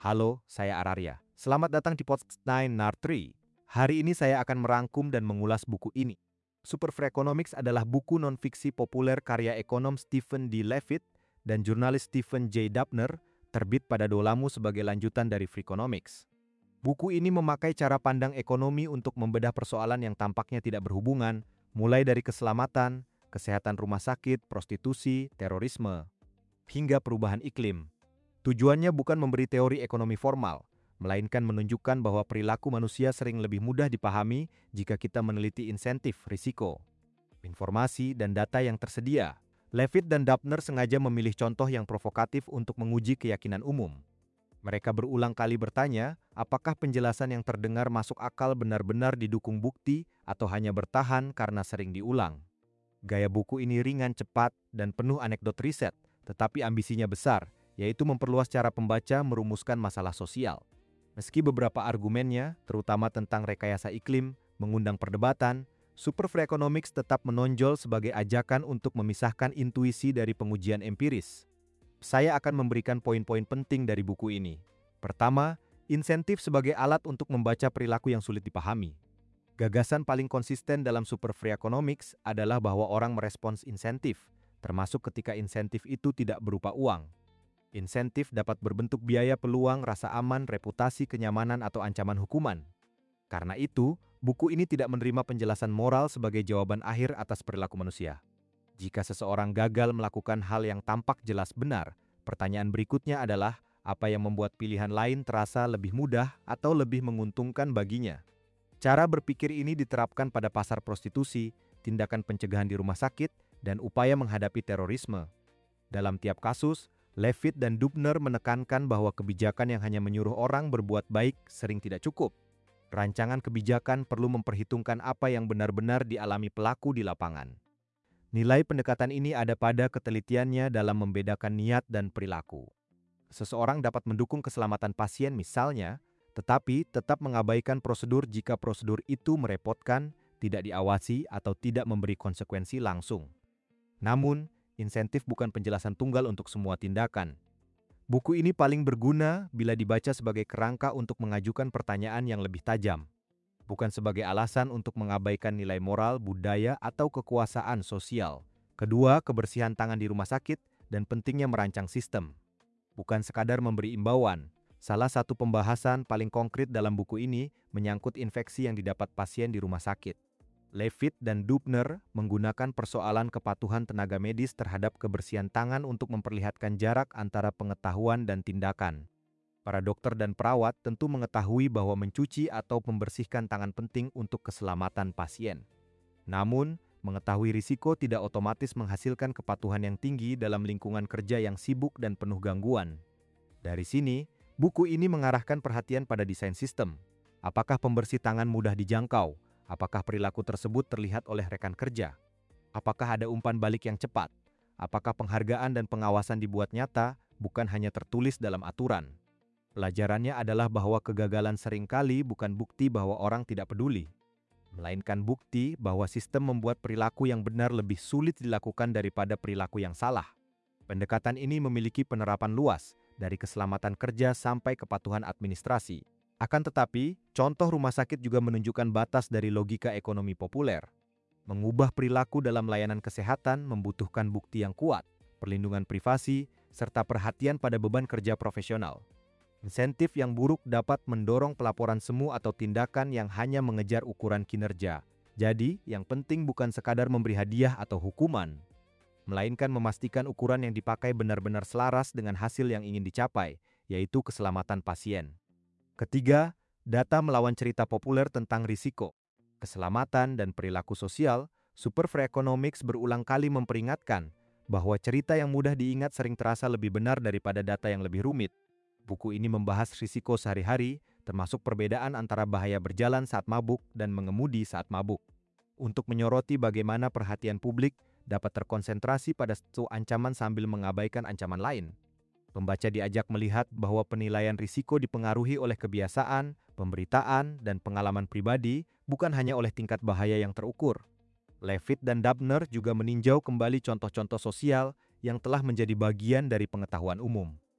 Halo, saya Araria. Selamat datang di Podcast 9 Nar3. Hari ini saya akan merangkum dan mengulas buku ini. Super Freakonomics adalah buku non-fiksi populer karya ekonom Stephen D. Levitt dan jurnalis Stephen J. Dubner, terbit pada Dolamu sebagai lanjutan dari Freakonomics. Buku ini memakai cara pandang ekonomi untuk membedah persoalan yang tampaknya tidak berhubungan, mulai dari keselamatan, kesehatan rumah sakit, prostitusi, terorisme, hingga perubahan iklim. Tujuannya bukan memberi teori ekonomi formal, melainkan menunjukkan bahwa perilaku manusia sering lebih mudah dipahami jika kita meneliti insentif, risiko, informasi, dan data yang tersedia. Levitt dan Dubner sengaja memilih contoh yang provokatif untuk menguji keyakinan umum. Mereka berulang kali bertanya, apakah penjelasan yang terdengar masuk akal benar-benar didukung bukti atau hanya bertahan karena sering diulang. Gaya buku ini ringan, cepat, dan penuh anekdot riset, tetapi ambisinya besar, yaitu memperluas cara pembaca merumuskan masalah sosial. Meski beberapa argumennya, terutama tentang rekayasa iklim, mengundang perdebatan, Super Freakonomics tetap menonjol sebagai ajakan untuk memisahkan intuisi dari pengujian empiris. Saya akan memberikan poin-poin penting dari buku ini. Pertama, insentif sebagai alat untuk membaca perilaku yang sulit dipahami. Gagasan paling konsisten dalam Super Freakonomics adalah bahwa orang merespons insentif, termasuk ketika insentif itu tidak berupa uang. Insentif dapat berbentuk biaya peluang, rasa aman, reputasi, kenyamanan, atau ancaman hukuman. Karena itu, buku ini tidak menerima penjelasan moral sebagai jawaban akhir atas perilaku manusia. Jika seseorang gagal melakukan hal yang tampak jelas benar, pertanyaan berikutnya adalah apa yang membuat pilihan lain terasa lebih mudah atau lebih menguntungkan baginya. Cara berpikir ini diterapkan pada pasar prostitusi, tindakan pencegahan di rumah sakit, dan upaya menghadapi terorisme. Dalam tiap kasus, Levitt dan Dubner menekankan bahwa kebijakan yang hanya menyuruh orang berbuat baik sering tidak cukup. Rancangan kebijakan perlu memperhitungkan apa yang benar-benar dialami pelaku di lapangan. Nilai pendekatan ini ada pada ketelitiannya dalam membedakan niat dan perilaku. Seseorang dapat mendukung keselamatan pasien misalnya, tetapi tetap mengabaikan prosedur jika prosedur itu merepotkan, tidak diawasi, atau tidak memberi konsekuensi langsung. Namun, insentif bukan penjelasan tunggal untuk semua tindakan. Buku ini paling berguna bila dibaca sebagai kerangka untuk mengajukan pertanyaan yang lebih tajam, bukan sebagai alasan untuk mengabaikan nilai moral, budaya, atau kekuasaan sosial. Kedua, kebersihan tangan di rumah sakit dan pentingnya merancang sistem. Bukan sekadar memberi imbauan. Salah satu pembahasan paling konkret dalam buku ini menyangkut infeksi yang didapat pasien di rumah sakit. Levitt dan Dubner menggunakan persoalan kepatuhan tenaga medis terhadap kebersihan tangan untuk memperlihatkan jarak antara pengetahuan dan tindakan. Para dokter dan perawat tentu mengetahui bahwa mencuci atau membersihkan tangan penting untuk keselamatan pasien. Namun, mengetahui risiko tidak otomatis menghasilkan kepatuhan yang tinggi dalam lingkungan kerja yang sibuk dan penuh gangguan. Dari sini, buku ini mengarahkan perhatian pada desain sistem. Apakah pembersih tangan mudah dijangkau? Apakah perilaku tersebut terlihat oleh rekan kerja? Apakah ada umpan balik yang cepat? Apakah penghargaan dan pengawasan dibuat nyata, bukan hanya tertulis dalam aturan? Pelajarannya adalah bahwa kegagalan seringkali bukan bukti bahwa orang tidak peduli, melainkan bukti bahwa sistem membuat perilaku yang benar lebih sulit dilakukan daripada perilaku yang salah. Pendekatan ini memiliki penerapan luas, dari keselamatan kerja sampai kepatuhan administrasi. Akan tetapi, contoh rumah sakit juga menunjukkan batas dari logika ekonomi populer. Mengubah perilaku dalam layanan kesehatan membutuhkan bukti yang kuat, perlindungan privasi, serta perhatian pada beban kerja profesional. Insentif yang buruk dapat mendorong pelaporan semu atau tindakan yang hanya mengejar ukuran kinerja. Jadi, yang penting bukan sekadar memberi hadiah atau hukuman, melainkan memastikan ukuran yang dipakai benar-benar selaras dengan hasil yang ingin dicapai, yaitu keselamatan pasien. Ketiga, data melawan cerita populer tentang risiko, keselamatan, dan perilaku sosial. Super Freakonomics berulang kali memperingatkan bahwa cerita yang mudah diingat sering terasa lebih benar daripada data yang lebih rumit. Buku ini membahas risiko sehari-hari, termasuk perbedaan antara bahaya berjalan saat mabuk dan mengemudi saat mabuk. Untuk menyoroti bagaimana perhatian publik dapat terkonsentrasi pada satu ancaman sambil mengabaikan ancaman lain. Pembaca diajak melihat bahwa penilaian risiko dipengaruhi oleh kebiasaan, pemberitaan, dan pengalaman pribadi, bukan hanya oleh tingkat bahaya yang terukur. Levitt dan Dubner juga meninjau kembali contoh-contoh sosial yang telah menjadi bagian dari pengetahuan umum.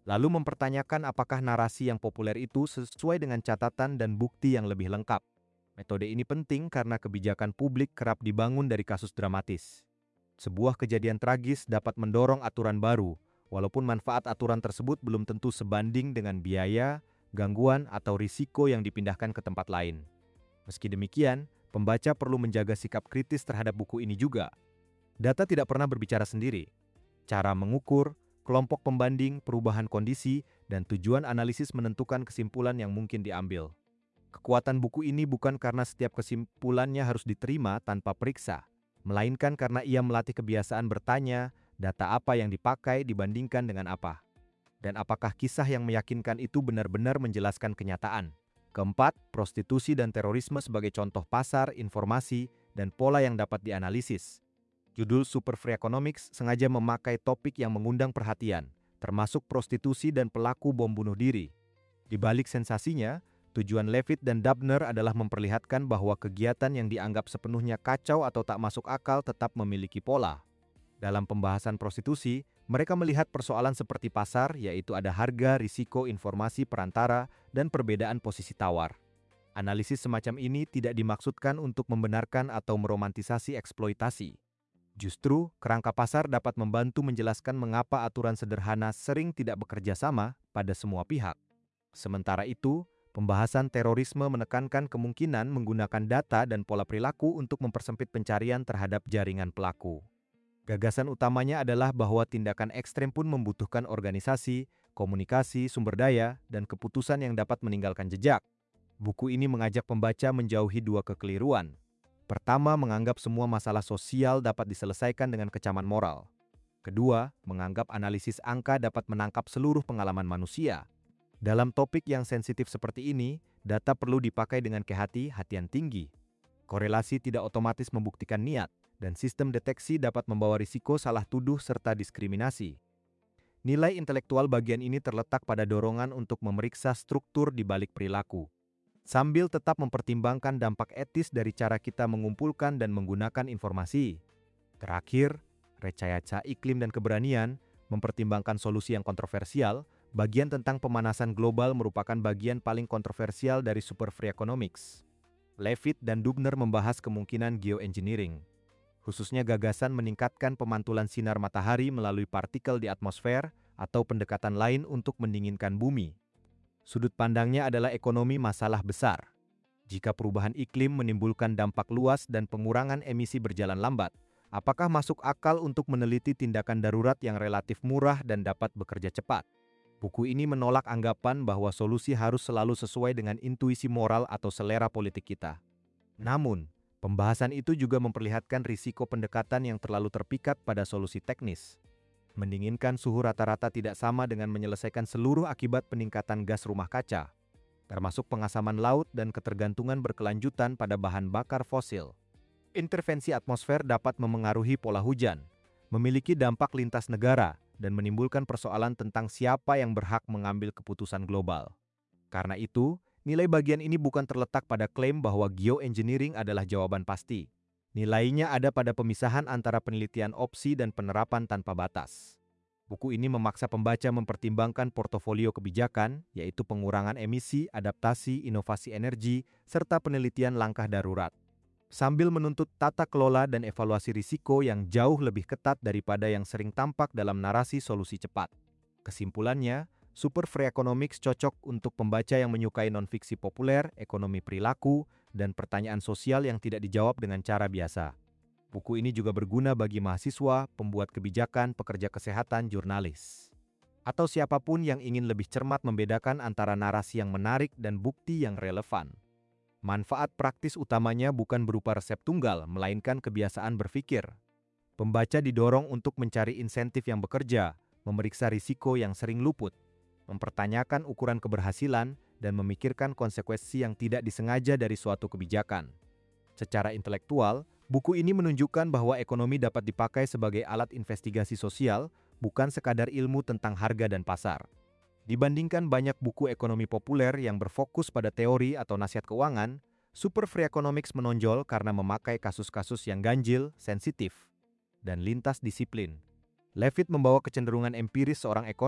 lalu mempertanyakan apakah narasi yang populer itu sesuai dengan catatan dan bukti yang lebih lengkap. Metode ini penting karena kebijakan publik kerap dibangun dari kasus dramatis. Sebuah kejadian tragis dapat mendorong aturan baru, walaupun manfaat aturan tersebut belum tentu sebanding dengan biaya, gangguan, atau risiko yang dipindahkan ke tempat lain. Meski demikian, pembaca perlu menjaga sikap kritis terhadap buku ini juga. Data tidak pernah berbicara sendiri. Cara mengukur, kelompok pembanding, perubahan kondisi, dan tujuan analisis menentukan kesimpulan yang mungkin diambil. Kekuatan buku ini bukan karena setiap kesimpulannya harus diterima tanpa periksa, melainkan karena ia melatih kebiasaan bertanya, data apa yang dipakai dibandingkan dengan apa. Dan apakah kisah yang meyakinkan itu benar-benar menjelaskan kenyataan. Keempat, prostitusi dan terorisme sebagai contoh pasar, informasi, dan pola yang dapat dianalisis. Judul Super Free Economics sengaja memakai topik yang mengundang perhatian, termasuk prostitusi dan pelaku bom bunuh diri. Di balik sensasinya, tujuan Levitt dan Dubner adalah memperlihatkan bahwa kegiatan yang dianggap sepenuhnya kacau atau tak masuk akal tetap memiliki pola. Dalam pembahasan prostitusi, mereka melihat persoalan seperti pasar, yaitu ada harga, risiko, informasi perantara, dan perbedaan posisi tawar. Analisis semacam ini tidak dimaksudkan untuk membenarkan atau meromantisasi eksploitasi. Justru, kerangka pasar dapat membantu menjelaskan mengapa aturan sederhana sering tidak bekerja sama pada semua pihak. Sementara itu, pembahasan terorisme menekankan kemungkinan menggunakan data dan pola perilaku untuk mempersempit pencarian terhadap jaringan pelaku. Gagasan utamanya adalah bahwa tindakan ekstrem pun membutuhkan organisasi, komunikasi, sumber daya, dan keputusan yang dapat meninggalkan jejak. Buku ini mengajak pembaca menjauhi dua kekeliruan. Pertama, menganggap semua masalah sosial dapat diselesaikan dengan kecaman moral. Kedua, menganggap analisis angka dapat menangkap seluruh pengalaman manusia. Dalam topik yang sensitif seperti ini, data perlu dipakai dengan kehati-hatian tinggi. Korelasi tidak otomatis membuktikan niat, dan sistem deteksi dapat membawa risiko salah tuduh serta diskriminasi. Nilai intelektual bagian ini terletak pada dorongan untuk memeriksa struktur di balik perilaku, sambil tetap mempertimbangkan dampak etis dari cara kita mengumpulkan dan menggunakan informasi. Terakhir, rekayasa iklim dan keberanian, mempertimbangkan solusi yang kontroversial. Bagian tentang pemanasan global merupakan bagian paling kontroversial dari Super Free Economics. Levitt dan Dubner membahas kemungkinan geoengineering, khususnya gagasan meningkatkan pemantulan sinar matahari melalui partikel di atmosfer atau pendekatan lain untuk mendinginkan bumi. Sudut pandangnya adalah ekonomi masalah besar. Jika perubahan iklim menimbulkan dampak luas dan pengurangan emisi berjalan lambat, apakah masuk akal untuk meneliti tindakan darurat yang relatif murah dan dapat bekerja cepat? Buku ini menolak anggapan bahwa solusi harus selalu sesuai dengan intuisi moral atau selera politik kita. Namun, pembahasan itu juga memperlihatkan risiko pendekatan yang terlalu terpikat pada solusi teknis. Mendinginkan suhu rata-rata tidak sama dengan menyelesaikan seluruh akibat peningkatan gas rumah kaca, termasuk pengasaman laut dan ketergantungan berkelanjutan pada bahan bakar fosil. Intervensi atmosfer dapat memengaruhi pola hujan, memiliki dampak lintas negara, dan menimbulkan persoalan tentang siapa yang berhak mengambil keputusan global. Karena itu, nilai bagian ini bukan terletak pada klaim bahwa geoengineering adalah jawaban pasti. Nilainya ada pada pemisahan antara penelitian opsi dan penerapan tanpa batas. Buku ini memaksa pembaca mempertimbangkan portofolio kebijakan, yaitu pengurangan emisi, adaptasi, inovasi energi, serta penelitian langkah darurat, sambil menuntut tata kelola dan evaluasi risiko yang jauh lebih ketat daripada yang sering tampak dalam narasi solusi cepat. Kesimpulannya, Super Free Economics cocok untuk pembaca yang menyukai non-fiksi populer, ekonomi perilaku, dan pertanyaan sosial yang tidak dijawab dengan cara biasa. Buku ini juga berguna bagi mahasiswa, pembuat kebijakan, pekerja kesehatan, jurnalis, atau siapapun yang ingin lebih cermat membedakan antara narasi yang menarik dan bukti yang relevan. Manfaat praktis utamanya bukan berupa resep tunggal, melainkan kebiasaan berpikir. Pembaca didorong untuk mencari insentif yang bekerja, memeriksa risiko yang sering luput, mempertanyakan ukuran keberhasilan, dan memikirkan konsekuensi yang tidak disengaja dari suatu kebijakan. Secara intelektual, buku ini menunjukkan bahwa ekonomi dapat dipakai sebagai alat investigasi sosial, bukan sekadar ilmu tentang harga dan pasar. Dibandingkan banyak buku ekonomi populer yang berfokus pada teori atau nasihat keuangan, Super Free Economics menonjol karena memakai kasus-kasus yang ganjil, sensitif, dan lintas disiplin. Levitt membawa kecenderungan empiris seorang ekonom,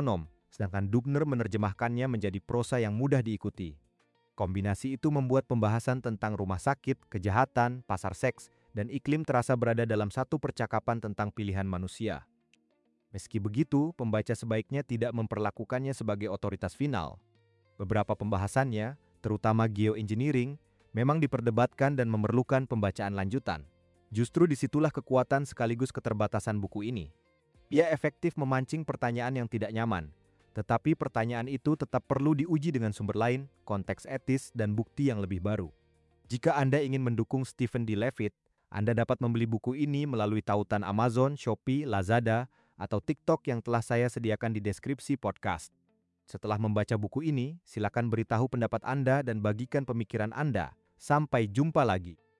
sedangkan Dubner menerjemahkannya menjadi prosa yang mudah diikuti. Kombinasi itu membuat pembahasan tentang rumah sakit, kejahatan, pasar seks, dan iklim terasa berada dalam satu percakapan tentang pilihan manusia. Meski begitu, pembaca sebaiknya tidak memperlakukannya sebagai otoritas final. Beberapa pembahasannya, terutama geoengineering, memang diperdebatkan dan memerlukan pembacaan lanjutan. Justru disitulah kekuatan sekaligus keterbatasan buku ini. Ia efektif memancing pertanyaan yang tidak nyaman, tetapi pertanyaan itu tetap perlu diuji dengan sumber lain, konteks etis, dan bukti yang lebih baru. Jika Anda ingin mendukung Stephen D. Levitt, Anda dapat membeli buku ini melalui tautan Amazon, Shopee, Lazada, atau TikTok yang telah saya sediakan di deskripsi podcast. Setelah membaca buku ini, silakan beritahu pendapat Anda dan bagikan pemikiran Anda. Sampai jumpa lagi.